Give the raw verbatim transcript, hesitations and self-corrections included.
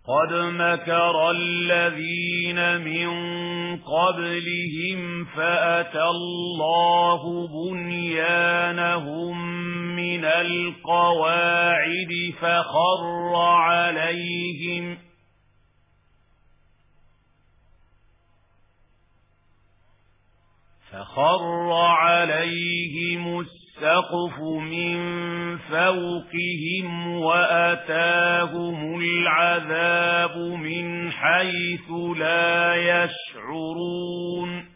قد مكر الذين من قبلهم فأتى الله بنيانهم من القواعد فخر عليهم فخر عليهم السقف من فوقهم وأتاهم العذاب من حيث لا يشعرون